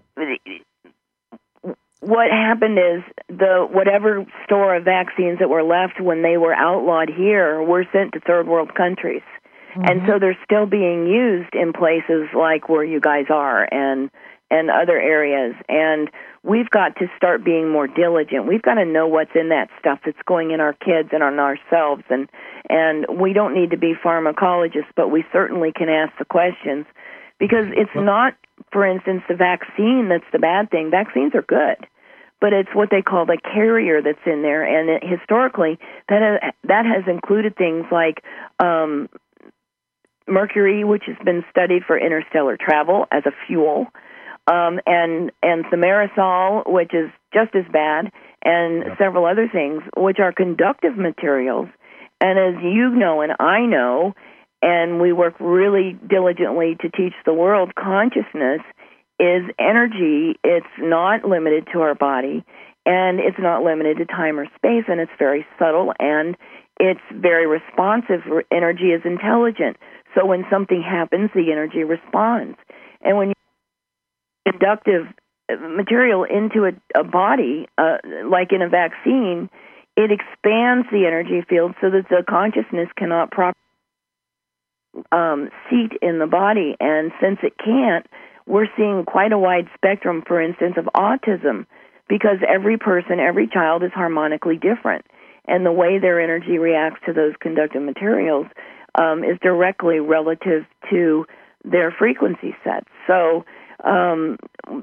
What happened is the whatever store of vaccines that were left when they were outlawed here were sent to third world countries. Mm-hmm. And so they're still being used in places like where you guys are and and other areas. And we've got to start being more diligent. We've got to know what's in that stuff that's going in our kids and on ourselves. And, and we don't need to be pharmacologists, but we certainly can ask the questions. Because it's not, for instance, the vaccine that's the bad thing. Vaccines are good, but it's what they call the carrier that's in there. And it, historically, that has, that has included things like um, mercury, which has been studied for interstellar travel as a fuel, um, and and thimerosal, which is just as bad, and yeah. several other things, which are conductive materials. And as you know and I know, and we work really diligently to teach the world, consciousness is energy. It's not limited to our body, and it's not limited to time or space, and it's very subtle, and it's very responsive. Energy is intelligent. So when something happens, the energy responds. And when you put conductive material into a, a body, uh, like in a vaccine, it expands the energy field so that the consciousness cannot properly um, seat in the body. And since it can't, we're seeing quite a wide spectrum, for instance, of autism, because every person, every child is harmonically different. And the way their energy reacts to those conductive materials um, is directly relative to their frequency sets. So um,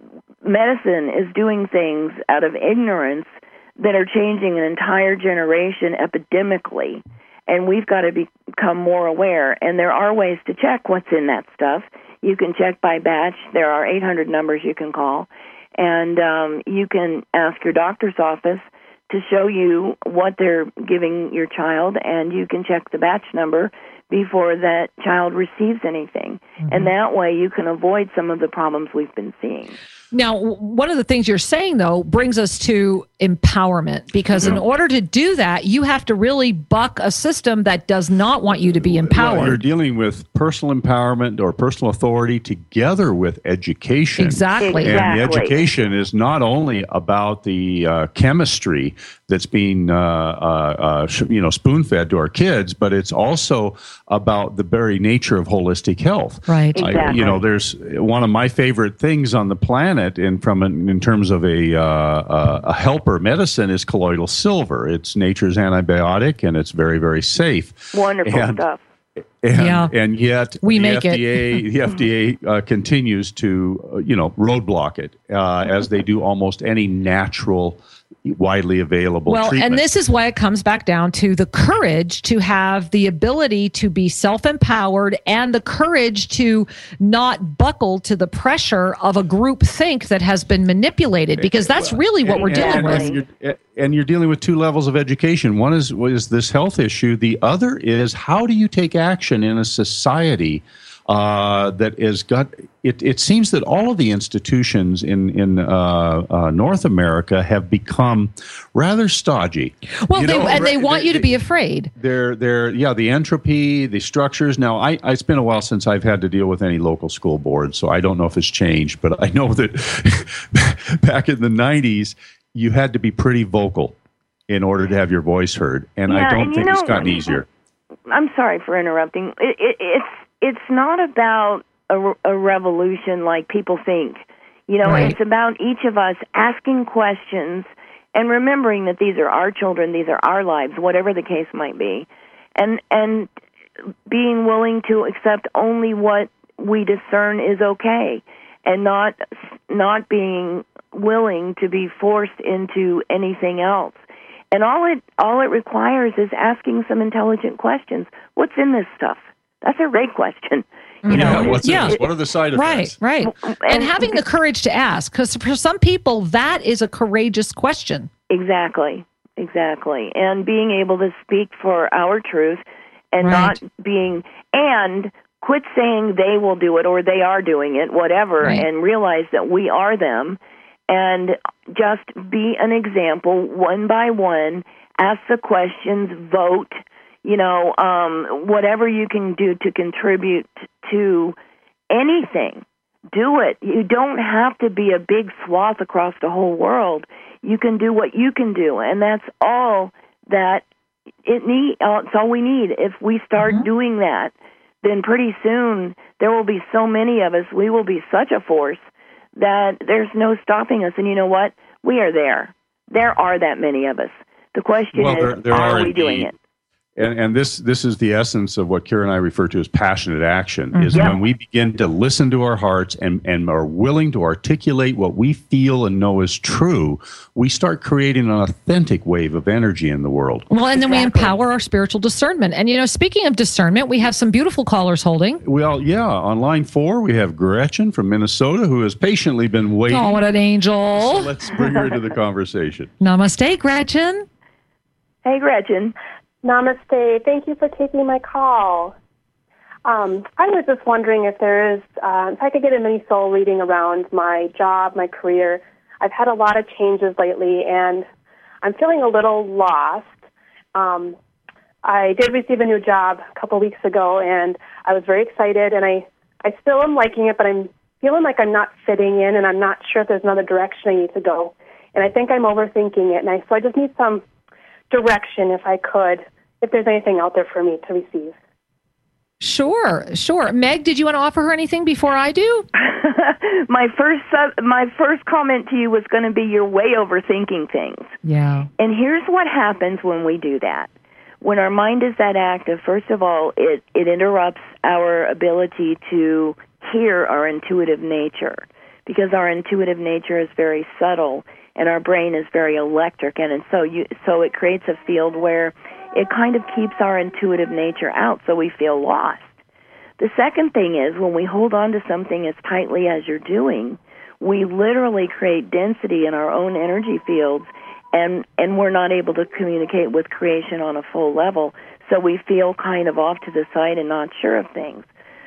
medicine is doing things out of ignorance that are changing an entire generation epidemically, and we've got to become more aware. And there are ways to check what's in that stuff. You can check by batch. There are eight hundred numbers you can call, and um, you can ask your doctor's office to show you what they're giving your child, and you can check the batch number before that child receives anything. Mm-hmm. And that way you can avoid some of the problems we've been seeing. Now, one of the things you're saying, though, brings us to empowerment, because yeah. in order to do that, you have to really buck a system that does not want you to be empowered. Well, you're dealing with personal empowerment or personal authority together with education. Exactly. And exactly. the education is not only about the uh, chemistry that's being, uh, uh, uh, you know, spoon-fed to our kids, but it's also about the very nature of holistic health. Right. Exactly. I, you know, there's one of my favorite things on the planet in from an, in terms of a uh, a helper medicine is colloidal silver. It's nature's antibiotic, and it's very, very safe. Wonderful and, stuff. And, yeah. and yet we the make F D A, it. the F D A uh, continues to, uh, you know, roadblock it uh, as they do almost any natural, widely available well, treatment. And this is why it comes back down to the courage to have the ability to be self-empowered and the courage to not buckle to the pressure of a group think that has been manipulated, because that's really what and, we're dealing and, with. And you're, and you're dealing with two levels of education. One is, is this health issue. The other is, how do you take action in a society Uh, that is got it. It seems that all of the institutions in in uh, uh, North America have become rather stodgy. Well, You they, know, and they right, want they- you to be afraid. They're they're yeah the entropy, the structures. Now, I it's been a while since I've had to deal with any local school board, so I don't know if it's changed. But I know that back in the nineties, you had to be pretty vocal in order to have your voice heard, and Yeah, I don't and think you it's know- gotten easier. I'm sorry for interrupting. It, it, it's it's not about a, a revolution like people think. You know, Right. it's about each of us asking questions and remembering that these are our children, these are our lives, whatever the case might be, and and being willing to accept only what we discern is okay, and not not being willing to be forced into anything else. And all it all it requires is asking some intelligent questions. What's in this stuff? That's a great question. You Yeah, know, what's Yeah. in this? What are the side effects? Right, right. And, And- having the courage to ask, because for some people, that is a courageous question. Exactly, exactly. And being able to speak for our truth and Right. not being, and quit saying they will do it or they are doing it, whatever, Right. and realize that we are them, and just be an example one by one, ask the questions, vote, you know, um, whatever you can do to contribute to anything, do it. You don't have to be a big swath across the whole world. You can do what you can do, and that's all that it need. Uh, it's all we need. If we start Mm-hmm. doing that, then pretty soon there will be so many of us. We will be such a force that there's no stopping us. And you know what? We are there. There are that many of us. The question Well, is, there- there are are we doing indeed. it? And, and this this is the essence of what Kira and I refer to as passionate action, is Mhm. when we begin to listen to our hearts and, and are willing to articulate what we feel and know is true, we start creating an authentic wave of energy in the world. Well, and then we Exactly. empower our spiritual discernment. And, you know, speaking of discernment, we have some beautiful callers holding. Well, yeah, on line four, we have Gretchen from Minnesota, who has patiently been waiting. Oh, what an So angel. let's bring her into the conversation. Namaste, Gretchen. Hey, Gretchen. Namaste. Thank you for taking my call. Um, I was just wondering if there is, uh, if I could get a mini soul reading around my job, my career. I've had a lot of changes lately, and I'm feeling a little lost. Um, I did receive a new job a couple weeks ago, and I was very excited, and I, I still am liking it, but I'm feeling like I'm not fitting in, and I'm not sure if there's another direction I need to go. And I think I'm overthinking it, and I, so I just need some direction, if I could, if there's anything out there for me to receive. Sure, sure. Meg, did you want to offer her anything before I do? my first sub, my first comment to you was going to be you're way overthinking things. Yeah. And here's what happens when we do that. When our mind is that active, first of all, it, it interrupts our ability to hear our intuitive nature, because our intuitive nature is very subtle and our brain is very electric, and, and so you so it creates a field where it kind of keeps our intuitive nature out, so we feel lost. The second thing is when we hold on to something as tightly as you're doing, we literally create density in our own energy fields, and, and we're not able to communicate with creation on a full level, so we feel kind of off to the side and not sure of things.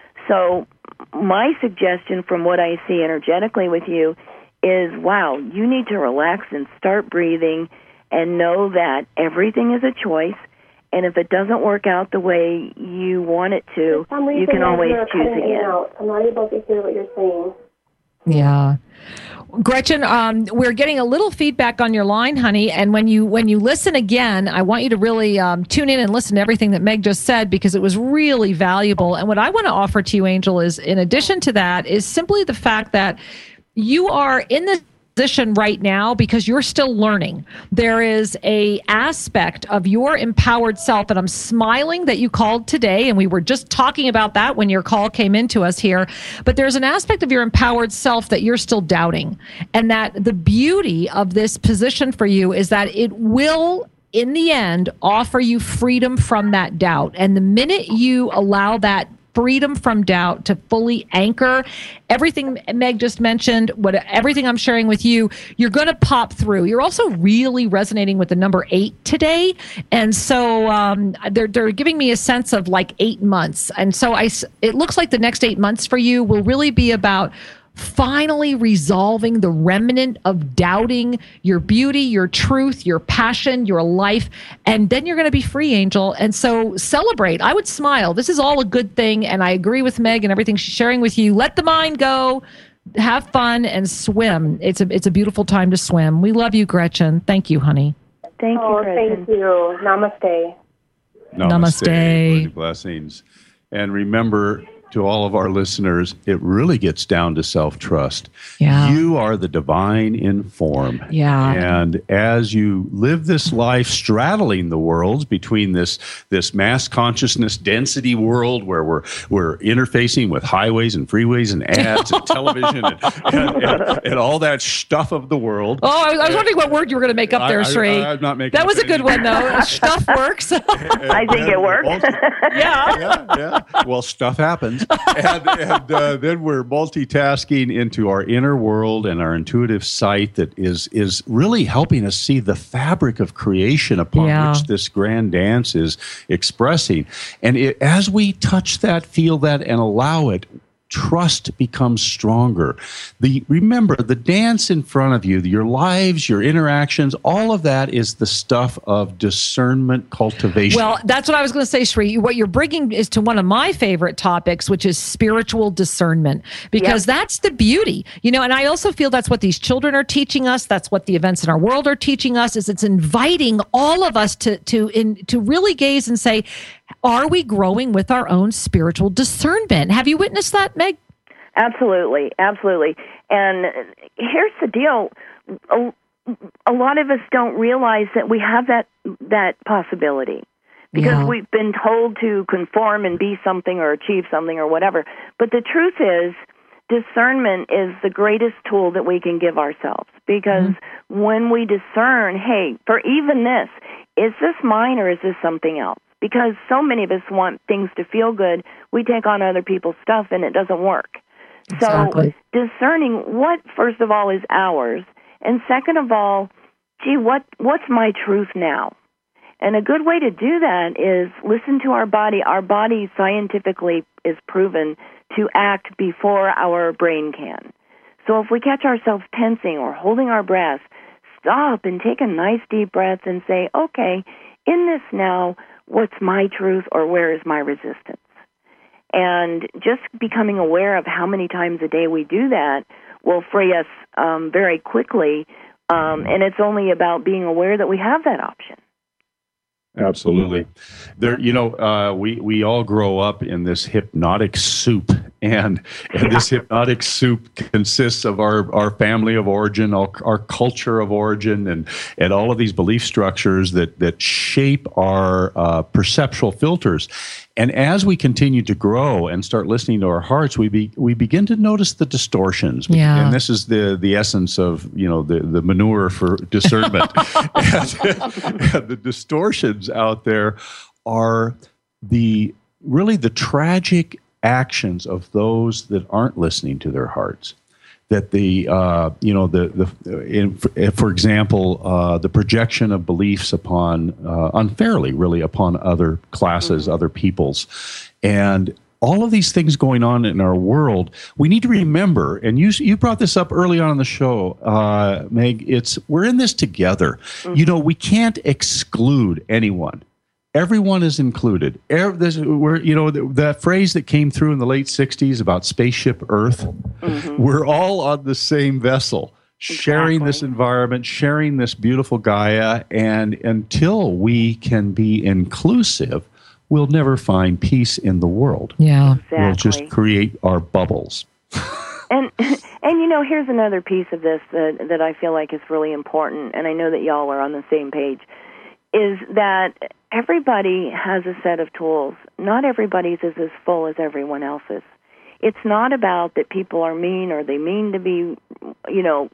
So my suggestion from what I see energetically with you is, wow, you need to relax and start breathing and know that everything is a choice. And if it doesn't work out the way you want it to, you can always choose again. I'm not able to hear what you're saying. Yeah. Gretchen, um, we're getting a little feedback on your line, honey. And when you when you listen again, I want you to really um, tune in and listen to everything that Meg just said, because it was really valuable. And what I want to offer to you, Angel, is in addition to that, is simply the fact that you are in this position right now because you're still learning. There is a aspect of your empowered self, and I'm smiling that you called today, and we were just talking about that when your call came into us here, but there's an aspect of your empowered self that you're still doubting, and that the beauty of this position for you is that it will, in the end, offer you freedom from that doubt. And the minute you allow that freedom from doubt to fully anchor everything Meg just mentioned, what everything I'm sharing with you, you're going to pop through. You're also really resonating with the number eight today. And so um, they're, they're giving me a sense of like eight months. And so I, it looks like the next eight months for you will really be about finally resolving the remnant of doubting your beauty, your truth, your passion, your life, and then you're going to be free, Angel. And so celebrate. I would smile. This is all a good thing, and I agree with Meg and everything she's sharing with you. Let the mind go, have fun, and swim. It's a it's a beautiful time to swim. We love you, Gretchen. Thank you, honey. Thank you, oh, Gretchen. Thank you. Namaste. Namaste. Namaste. Many blessings. And remember, to all of our listeners, it really gets down to self-trust. Yeah. You are the divine in form. Yeah. And as you live this life straddling the worlds between this this mass consciousness density world where we're we're interfacing with highways and freeways and ads and television and, and, and, and all that stuff of the world. Oh, I was, I was wondering what word you were going to make up there, I, Sri. I, I'm not making that was a good anything. one, though. Stuff works. I think it works. yeah. yeah, yeah. Well, stuff happens. And, and uh, then we're multitasking into our inner world and our intuitive sight that is is really helping us see the fabric of creation upon Yeah. which this grand dance is expressing. And it, as we touch that, feel that, and allow it, trust becomes stronger. The remember, the dance in front of you, your lives, your interactions, all of that is the stuff of discernment cultivation. Well, that's what I was going to say, Sri. What you're bringing is to one of my favorite topics, which is spiritual discernment, because Yep. that's the beauty, you know, and I also feel that's what these children are teaching us. That's what the events in our world are teaching us, is it's inviting all of us to, to, in, to really gaze and say, are we growing with our own spiritual discernment? Have you witnessed that, Meg? Absolutely, absolutely. And here's the deal. A, a lot of us don't realize that we have that that possibility because Yeah. we've been told to conform and be something or achieve something or whatever. But the truth is, discernment is the greatest tool that we can give ourselves, because mm-hmm. when we discern, hey, for even this, is this mine or is this something else? Because so many of us want things to feel good, we take on other people's stuff and it doesn't work. Exactly. So discerning what, first of all, is ours, and second of all, gee, what what's my truth now? And a good way to do that is listen to our body. Our body scientifically is proven to act before our brain can. So if we catch ourselves tensing or holding our breath, stop and take a nice deep breath and say, okay, in this now, what's my truth or where is my resistance? And just becoming aware of how many times a day we do that will free us um, very quickly. Um, and it's only about being aware that we have that option. Absolutely. There, you know, uh, we we all grow up in this hypnotic soup, and and this hypnotic soup consists of our, our family of origin, our, our culture of origin, and and all of these belief structures that that shape our uh, perceptual filters. And as we continue to grow and start listening to our hearts, we be, we begin to notice the distortions. Yeah. And this is the the essence of, you know, the, the manure for discernment. and, and the distortions out there are the really the tragic actions of those that aren't listening to their hearts. That the uh, you know the the in, for example uh, the projection of beliefs upon uh, unfairly really upon other classes, mm-hmm. other peoples, and all of these things going on in our world. We need to remember, and you you brought this up early on in the show, uh, Meg. It's we're in this together. Mm-hmm. You know, we can't exclude anyone. Everyone is included. Every, this, we're, you know, the, that phrase that came through in the late sixties about Spaceship Earth, mm-hmm. we're all on the same vessel, exactly. sharing this environment, sharing this beautiful Gaia, and until we can be inclusive, we'll never find peace in the world. Yeah, exactly. We'll just create our bubbles. and, and you know, here's another piece of this that, that I feel like is really important, and I know that y'all are on the same page, is that everybody has a set of tools. Not everybody's is as full as everyone else's. It's not about that people are mean or they mean to be, you know,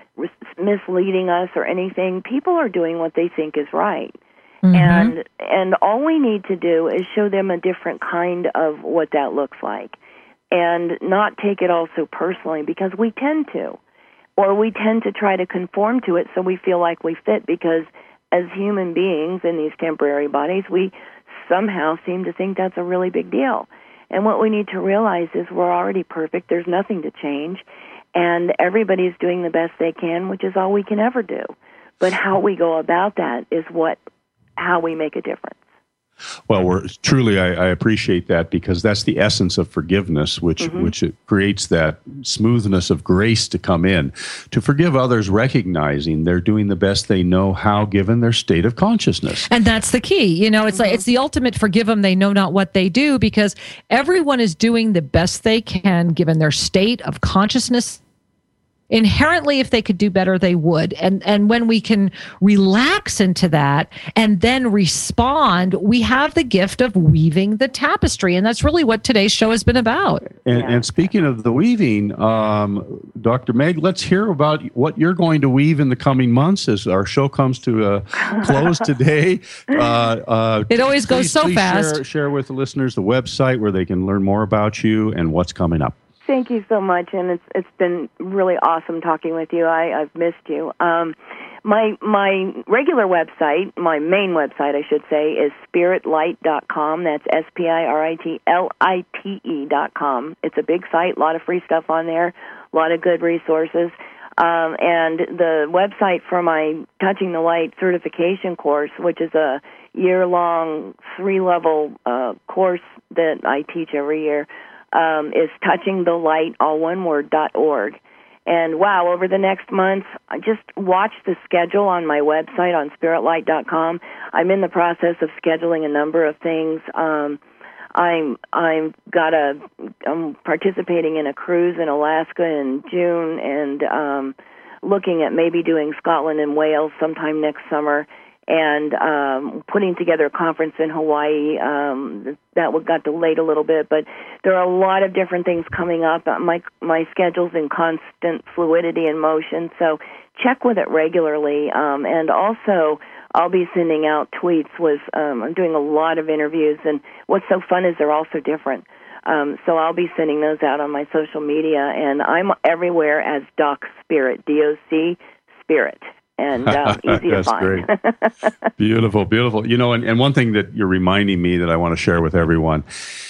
misleading us or anything. People are doing what they think is right. Mm-hmm. And and all we need to do is show them a different kind of what that looks like and not take it all so personally, because we tend to. Or we tend to try to conform to it so we feel like we fit, because as human beings in these temporary bodies, we somehow seem to think that's a really big deal. And what we need to realize is we're already perfect. There's nothing to change. And everybody's doing the best they can, which is all we can ever do. But how we go about that is what, how we make a difference. Well, we're truly, I, I appreciate that, because that's the essence of forgiveness, which mm-hmm. which it creates that smoothness of grace to come in, to forgive others, recognizing they're doing the best they know how, given their state of consciousness. And that's the key. You know, it's mm-hmm. like it's the ultimate forgive them, they know not what they do, because everyone is doing the best they can, given their state of consciousness. Inherently, if they could do better, they would. And and when we can relax into that and then respond, we have the gift of weaving the tapestry. And that's really what today's show has been about. And, yeah. and speaking of the weaving, um, Doctor Meg, let's hear about what you're going to weave in the coming months as our show comes to a close today. Uh, uh, it always please, goes so please fast. Share, share with the listeners the website where they can learn more about you and what's coming up. Thank you so much, and it's it's been really awesome talking with you. I, I've missed you. Um, my my regular website, my main website, I should say, is spirit light dot com. That's S P I R I T L I T E dot com. It's a big site, a lot of free stuff on there, a lot of good resources. Um, and the website for my Touching the Light certification course, which is a year-long, three-level uh, course that I teach every year, Um, is touching the light, all one word, dot org. And wow, over the next month, I just watch the schedule on my website on spirit light dot com. I'm in the process of scheduling a number of things. Um, I'm I'm got a I'm participating in a cruise in Alaska in June, and um, looking at maybe doing Scotland and Wales sometime next summer. And um, putting together a conference in Hawaii. Um, that got delayed a little bit, but there are a lot of different things coming up. My my schedule's in constant fluidity and motion, so check with it regularly. Um, and also, I'll be sending out tweets. With um, I'm doing a lot of interviews, and what's so fun is they're all so different. Um, so I'll be sending those out on my social media, and I'm everywhere as Doc Spirit, D O C Spirit. And um, easy to That's find. Great. Beautiful, beautiful. You know, and, and one thing that you're reminding me that I want to share with everyone,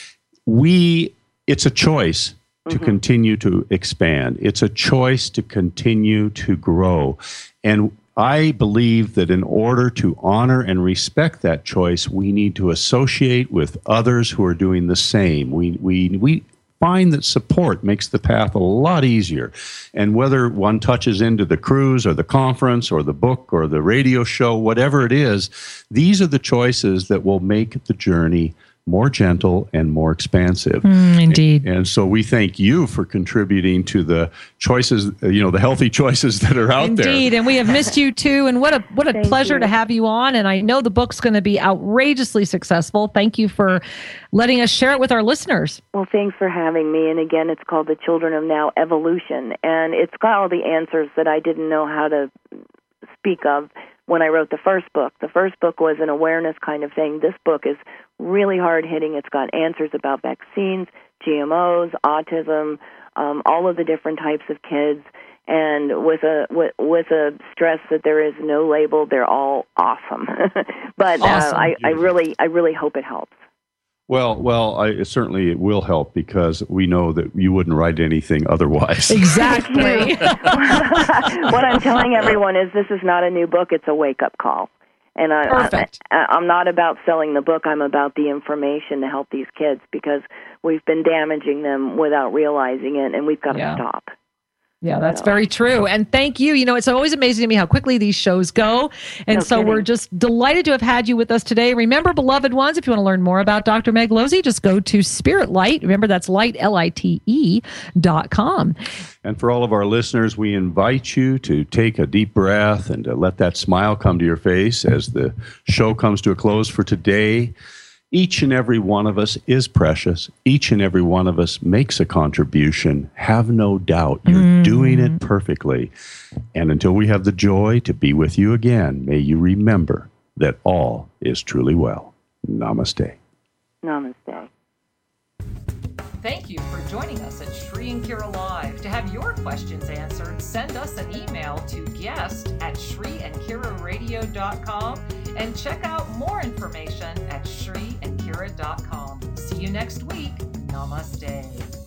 we, it's a choice to mm-hmm. continue to expand. It's a choice to continue to grow. And I believe that in order to honor and respect that choice, we need to associate with others who are doing the same. We, we, we, find that support makes the path a lot easier. And whether one touches into the cruise or the conference or the book or the radio show, whatever it is, these are the choices that will make the journey more gentle and more expansive. Mm, indeed. And, and so we thank you for contributing to the choices, you know, the healthy choices that are out indeed. there. Indeed. And we have missed you too. And what a what a Thank pleasure you. to have you on. And I know the book's going to be outrageously successful. Thank you for letting us share it with our listeners. Well, thanks for having me. And again, it's called The Children of Now Evolution. And it's got all the answers that I didn't know how to speak of when I wrote the first book. The first book was an awareness kind of thing. This book is really hard-hitting. It's got answers about vaccines, G M Os, autism, um, all of the different types of kids, and with a with, with a stress that there is no label. They're all awesome. But Awesome. Uh, I, I really I really hope it helps. Well, well, I, certainly it will help because we know that you wouldn't write anything otherwise. Exactly. What I'm telling everyone is this is not a new book. It's a wake-up call. And I, Perfect. I, I'm not about selling the book. I'm about the information to help these kids because we've been damaging them without realizing it, and we've got to Yeah. stop. Yeah, that's very true. And thank you. You know, it's always amazing to me how quickly these shows go. And No so kidding. we're just delighted to have had you with us today. Remember, beloved ones, if you want to learn more about Doctor Meg Losey, just go to Spirit Light. Remember, that's light, L I T E dot com. And for all of our listeners, we invite you to take a deep breath and to let that smile come to your face as the show comes to a close for today. Each and every one of us is precious. Each and every one of us makes a contribution. Have no doubt you're Mm. doing it perfectly. And until we have the joy to be with you again, may you remember that all is truly well. Namaste. Namaste. Thank you for joining us at Shri and Kira Live. To have your questions answered, send us an email to guest at shri and kira radio dot com and check out more information at shri and kira dot com. See you next week. Namaste.